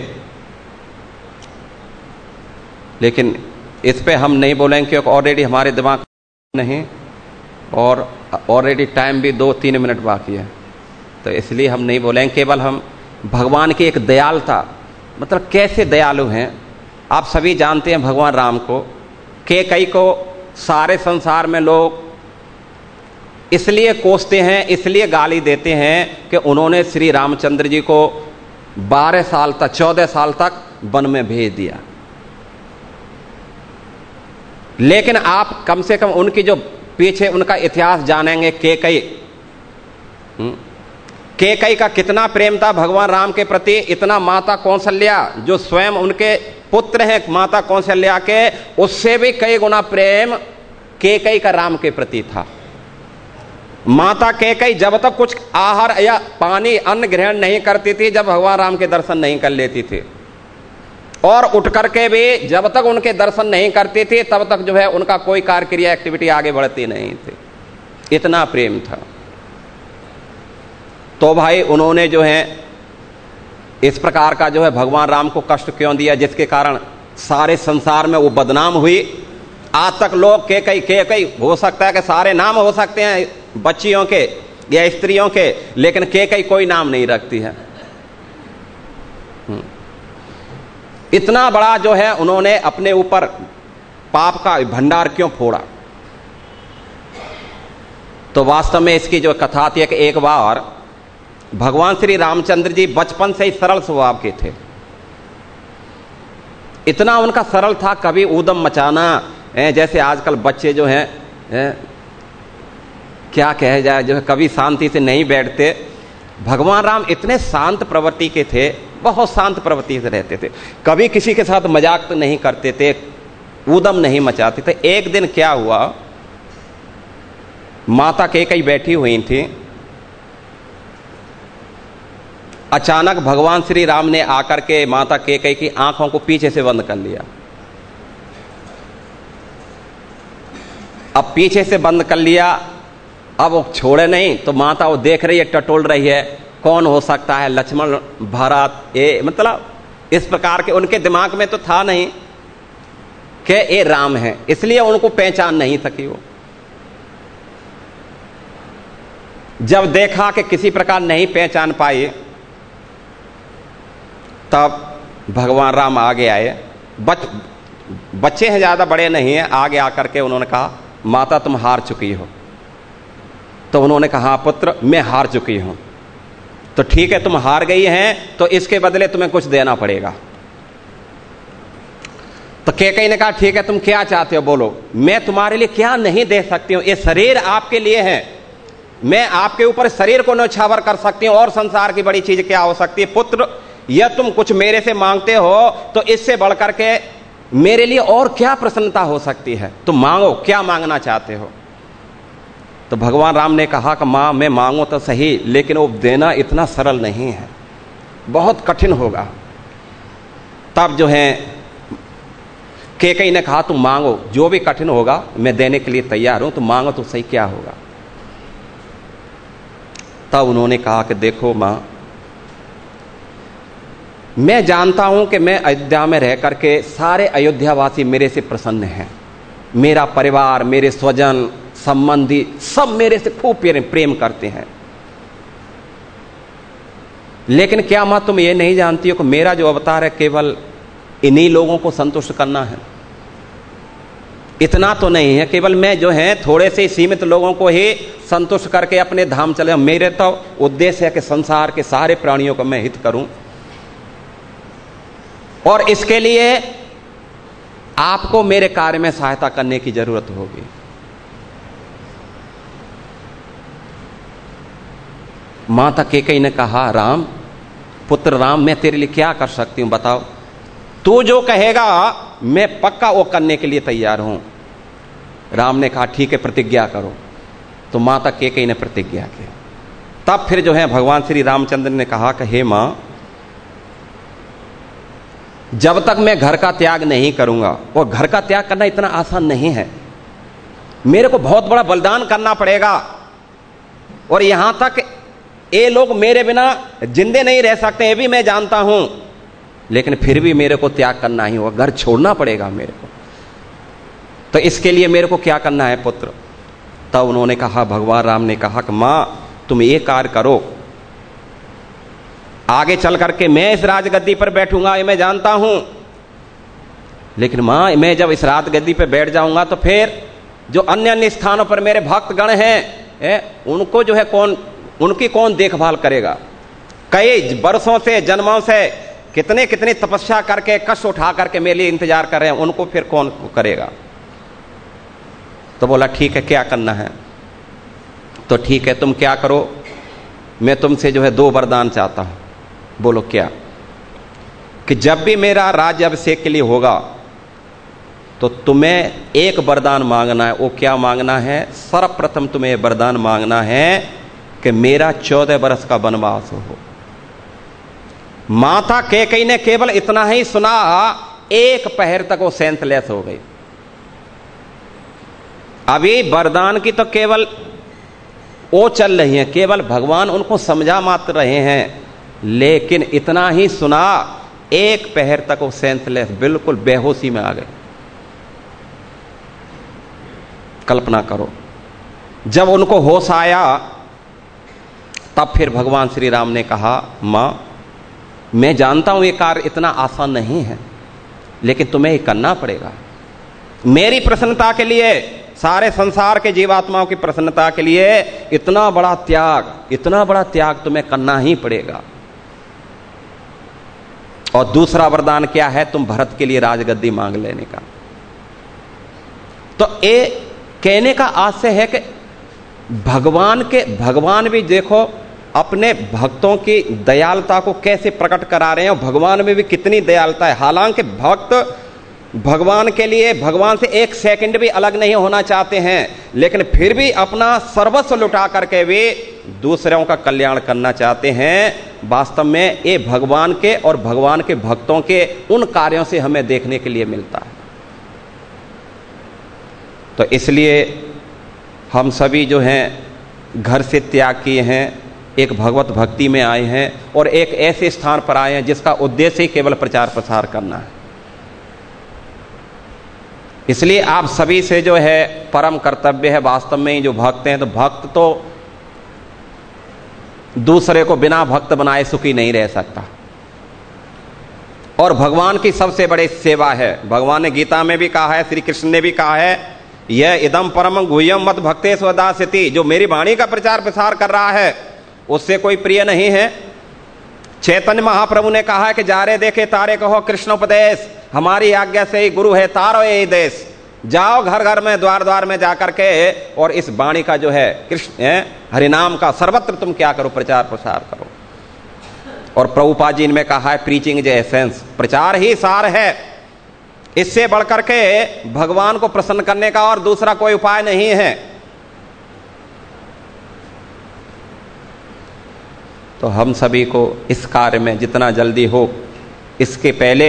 लेकिन इस पे हम नहीं बोलेंगे क्योंकि ऑलरेडी हमारे दिमाग नहीं, और ऑलरेडी टाइम भी 2-3 मिनट बाकी है, तो इसलिए हम नहीं बोलेंगे। केवल हम भगवान की एक दयालुता, मतलब कैसे दयालु हैं। आप सभी जानते हैं भगवान राम को, कैकेयी को सारे संसार में लोग इसलिए कोसते हैं, इसलिए गाली देते हैं कि उन्होंने श्री रामचंद्र जी को 12 साल तक 14 साल तक वन में भेज दिया। लेकिन आप कम से कम उनकी जो पीछे उनका इतिहास जानेंगे, कैकेयी का कितना प्रेम था भगवान राम के प्रति। इतना माता कौशल्या, जो स्वयं उनके पुत्र हैं माता कौशल्या के, उससे भी कई गुना प्रेम कैकेयी का राम के प्रति था। माता कैकेयी जब तक कुछ आहार या पानी अन्न ग्रहण नहीं करती थी, जब भगवान राम के दर्शन नहीं कर लेती थी, और उठ करके भी जब तक उनके दर्शन नहीं करती थी तब तक जो है उनका कोई कार्य क्रिया एक्टिविटी आगे बढ़ती नहीं थी। इतना प्रेम था। तो भाई उन्होंने जो है इस प्रकार का जो है भगवान राम को कष्ट क्यों दिया, जिसके कारण सारे संसार में वो बदनाम हुई। आज तक लोग कैकेयी हो सकता है कि सारे नाम हो सकते हैं बच्चियों के या स्त्रियों के, लेकिन कैकेयी कोई नाम नहीं रखती है। इतना बड़ा जो है उन्होंने अपने ऊपर पाप का भंडार क्यों फोड़ा। तो वास्तव में इसकी जो कथा थी कि एक बार भगवान श्री रामचंद्र जी बचपन से ही सरल स्वभाव के थे। इतना उनका सरल था, कभी ऊधम मचाना, जैसे आजकल बच्चे जो हैं क्या कहे जाए, जो है कभी शांति से नहीं बैठते। भगवान राम इतने शांत प्रवृत्ति के थे, बहुत शांत प्रवृत्ति से रहते थे, कभी किसी के साथ मजाक तो नहीं करते थे, ऊधम नहीं मचाते थे। एक दिन क्या हुआ, माता कैकेयी बैठी हुई थी, अचानक भगवान श्री राम ने आकर के माता कैकेयी की आंखों को पीछे से बंद कर लिया। अब पीछे से बंद कर लिया, अब वो छोड़े नहीं, तो माता वो देख रही है, टटोल रही है, कौन हो सकता है, लक्ष्मण भरत, ये मतलब इस प्रकार के उनके दिमाग में तो था नहीं कि ये राम है, इसलिए उनको पहचान नहीं सकी। वो जब देखा कि किसी प्रकार नहीं पहचान पाई, तब भगवान राम आगे आए। बच्चे हैं, ज्यादा बड़े नहीं हैं। आगे आकर के उन्होंने कहा, माता तुम हार चुकी हो। तो उन्होंने कहा, पुत्र मैं हार चुकी हूं। तो ठीक है, तुम हार गई हैं, तो इसके बदले तुम्हें कुछ देना पड़ेगा। तो कैकेयी ने कहा, ठीक है, तुम क्या चाहते हो बोलो, मैं तुम्हारे लिए क्या नहीं दे सकती हूं। ये शरीर आपके लिए है, मैं आपके ऊपर शरीर को न्यौछावर कर सकती हूं, और संसार की बड़ी चीज क्या हो सकती है। पुत्र, यह तुम कुछ मेरे से मांगते हो तो इससे बढ़कर के मेरे लिए और क्या प्रसन्नता हो सकती है। तुम मांगो, क्या मांगना चाहते हो। तो भगवान राम ने कहा कि मां, मैं मांगू तो सही, लेकिन वो देना इतना सरल नहीं है, बहुत कठिन होगा। तब जो है कैकेयी ने कहा, तुम मांगो, जो भी कठिन होगा मैं देने के लिए तैयार हूं, तुम मांगो तो सही क्या होगा। तब उन्होंने कहा कि देखो मां, मैं जानता हूं कि मैं अयोध्या में रह करके सारे अयोध्यावासी मेरे से प्रसन्न हैं, मेरा परिवार, मेरे स्वजन संबंधी सब मेरे से खूब प्रेम करते हैं। लेकिन क्या मां तुम ये नहीं जानती हो कि मेरा जो अवतार है केवल इन्हीं लोगों को संतुष्ट करना है। इतना तो नहीं है केवल मैं जो है थोड़े से सीमित लोगों को ही संतुष्ट करके अपने धाम चले। मेरे तो उद्देश्य है कि संसार के सारे प्राणियों को मैं हित करूं, और इसके लिए आपको मेरे कार्य में सहायता करने की जरूरत होगी। माता कैकेयी ने कहा, राम, पुत्र राम, मैं तेरे लिए क्या कर सकती हूं बताओ। तू जो कहेगा मैं पक्का वो करने के लिए तैयार हूं। राम ने कहा, ठीक है, प्रतिज्ञा करो। तो माता कैकेयी ने प्रतिज्ञा की। तब फिर जो है भगवान श्री रामचंद्र ने कहा कि हे मां, जब तक मैं घर का त्याग नहीं करूंगा, और घर का त्याग करना इतना आसान नहीं है, मेरे को बहुत बड़ा बलिदान करना पड़ेगा, और यहां तक ये लोग मेरे बिना जिंदे नहीं रह सकते, ये भी मैं जानता हूं, लेकिन फिर भी मेरे को त्याग करना ही होगा, घर छोड़ना पड़ेगा मेरे को। तो इसके लिए मेरे को क्या करना है पुत्र? तब उन्होंने कहा, भगवान राम ने कहा कि मां तुम ये कार्य करो, आगे चल करके मैं इस राजगद्दी पर बैठूंगा, ये मैं जानता हूं, लेकिन मां मैं जब इस राजगद्दी पर बैठ जाऊंगा तो फिर जो अन्य अन्य स्थानों पर मेरे भक्तगण हैं, उनको जो है उनकी कौन देखभाल करेगा? कई वर्षों से, जन्मों से कितने कितने तपस्या करके, कष्ट उठा करके मेरे लिए इंतजार कर रहे हैं, उनको फिर कौन करेगा? तो बोला ठीक है, क्या करना है? तो ठीक है, तुम क्या करो, मैं तुमसे जो है 2 वरदान चाहता हूं। बोलो क्या? कि जब भी मेरा राज्य अभिषेक के लिए होगा तो तुम्हें एक वरदान मांगना है। वो क्या मांगना है? सर्वप्रथम तुम्हें वरदान मांगना है कि मेरा 14 वर्ष का वनवास हो। माता कैकेयी ने केवल इतना ही सुना, एक पहर तक वो सेंसलेस हो गई। अभी वरदान की तो केवल वो चल रही है, केवल भगवान उनको समझा मात्र रहे हैं, लेकिन इतना ही सुना, एक पहर तक वो सेंसलेस, बिल्कुल बेहोशी में आ गए। कल्पना करो, जब उनको होश आया तब फिर भगवान श्री राम ने कहा, मां मैं जानता हूं ये कार्य इतना आसान नहीं है, लेकिन तुम्हें ये करना पड़ेगा। मेरी प्रसन्नता के लिए, सारे संसार के जीवात्माओं की प्रसन्नता के लिए इतना बड़ा त्याग तुम्हें करना ही पड़ेगा। और दूसरा वरदान क्या है? तुम भरत के लिए राजगद्दी मांग लेने का। तो ये कहने का आशय है कि भगवान भी देखो अपने भक्तों की दयालुता को कैसे प्रकट करा रहे हैं, और भगवान में भी कितनी दयालुता है। हालांकि भक्त भगवान के लिए, भगवान से एक सेकंड भी अलग नहीं होना चाहते हैं, लेकिन फिर भी अपना सर्वस्व लुटा करके भी दूसरों का कल्याण करना चाहते हैं। वास्तव में ये भगवान के और भगवान के भक्तों के उन कार्यों से हमें देखने के लिए मिलता है। तो इसलिए हम सभी जो हैं घर से त्याग किए हैं, एक भगवत भक्ति में आए हैं, और एक ऐसे स्थान पर आए हैं जिसका उद्देश्य ही केवल प्रचार प्रसार करना है। इसलिए आप सभी से जो है परम कर्तव्य है, वास्तव में जो भक्त हैं, तो भक्त तो दूसरे को बिना भक्त बनाए सुखी नहीं रह सकता, और भगवान की सबसे बड़ी सेवा है। भगवान ने गीता में भी कहा है, श्री कृष्ण ने भी कहा है, यह इदम परम गुह्यम मत भक्ते स्वदास्यति, जो मेरी वाणी का प्रचार प्रसार कर रहा है उससे कोई प्रिय नहीं है। चैतन्य महाप्रभु ने कहा है कि जारे देखे तारे कहो कृष्णोपदेश, हमारी आज्ञा से ही गुरु है तारो ये देश। जाओ घर घर में, द्वार द्वार में जाकर के, और इस वाणी का जो है कृष्ण हरिनाम का सर्वत्र तुम क्या करो, प्रचार प्रसार करो। और प्रभुपाद जी ने कहा है, प्रीचिंग इज एसेंस, प्रचार ही सार है। इससे बढ़कर के भगवान को प्रसन्न करने का और दूसरा कोई उपाय नहीं है। तो हम सभी को इस कार्य में जितना जल्दी हो, इसके पहले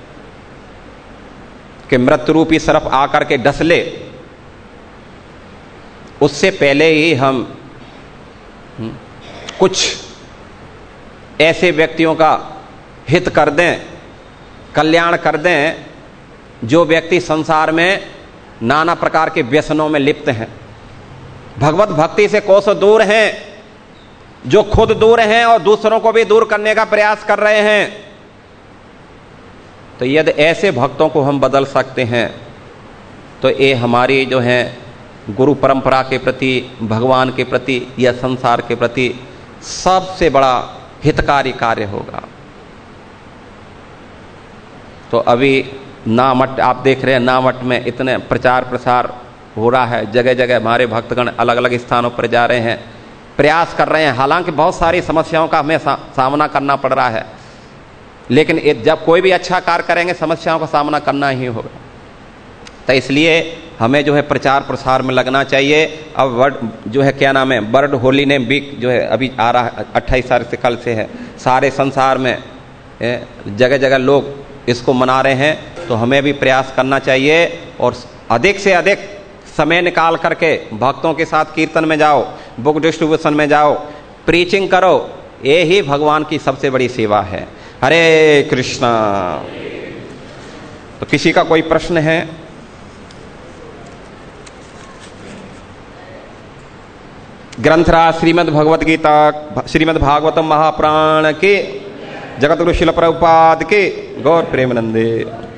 कि मृत्यु रूपी सर्प आकर के डस ले, उससे पहले ही हम कुछ ऐसे व्यक्तियों का हित कर दें, कल्याण कर दें, जो व्यक्ति संसार में नाना प्रकार के व्यसनों में लिप्त हैं, भगवत भक्ति से कोसों दूर हैं, जो खुद दूर हैं और दूसरों को भी दूर करने का प्रयास कर रहे हैं। तो यदि ऐसे भक्तों को हम बदल सकते हैं तो ये हमारी जो है गुरु परंपरा के प्रति, भगवान के प्रति या संसार के प्रति सबसे बड़ा हितकारी कार्य होगा। तो अभी नामट आप देख रहे हैं, नामट में इतने प्रचार प्रसार हो रहा है, जगह जगह हमारे भक्तगण अलग अलग स्थानों पर जा रहे हैं, प्रयास कर रहे हैं। हालांकि बहुत सारी समस्याओं का हमें सामना करना पड़ रहा है, लेकिन जब कोई भी अच्छा कार्य करेंगे समस्याओं का सामना करना ही होगा। तो इसलिए हमें जो है प्रचार प्रसार में लगना चाहिए। अब वर्ड जो है क्या नाम है, वर्ल्ड होली नेम वीक जो है अभी आ रहा है, 28 तारीख से कल से है, सारे संसार में जगह जगह लोग इसको मना रहे हैं। तो हमें भी प्रयास करना चाहिए और अधिक से अधिक समय निकाल करके भक्तों के साथ कीर्तन में जाओ, बुक डिस्ट्रीब्यूशन में जाओ, प्रीचिंग करो। ये ही भगवान की सबसे बड़ी सेवा है। हरे कृष्णा। तो किसी का कोई प्रश्न है? ग्रंथराज श्रीमद् भगवत गीता, श्रीमद् भागवतम महापुराण के, जगत गुरु शिल प्रभुपाद के, गौर प्रेमानंदे।